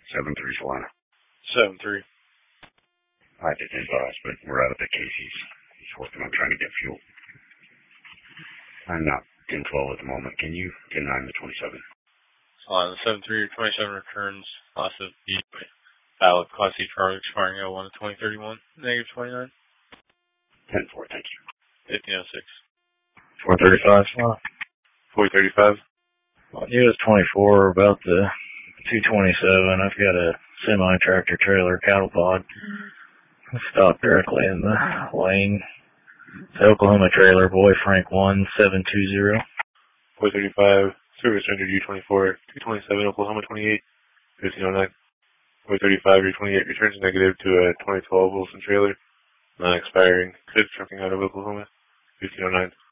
7-3 Solana. 7-3. I did advise, but we're out of the Casey's. He's working on trying to get fuel. I'm not in 12 at the moment. Can you get 9 to 27? Solana 7-3 or 27 returns. Loss of the valid Class C Charlie expiring 01 to 2031. Negative 29. 10-4, thank you. 1506. 435 Solana. 435. US 24 about the 227. I've got a semi-tractor trailer cattle pod stopped directly in the lane. It's Oklahoma Trailer Boy Frank 1720. 435. Service rendered U24. 227 Oklahoma 28. 1509. 435 U28 returns negative to a 2012 Wilson trailer. Non-expiring. Clip trucking out of Oklahoma. 1509.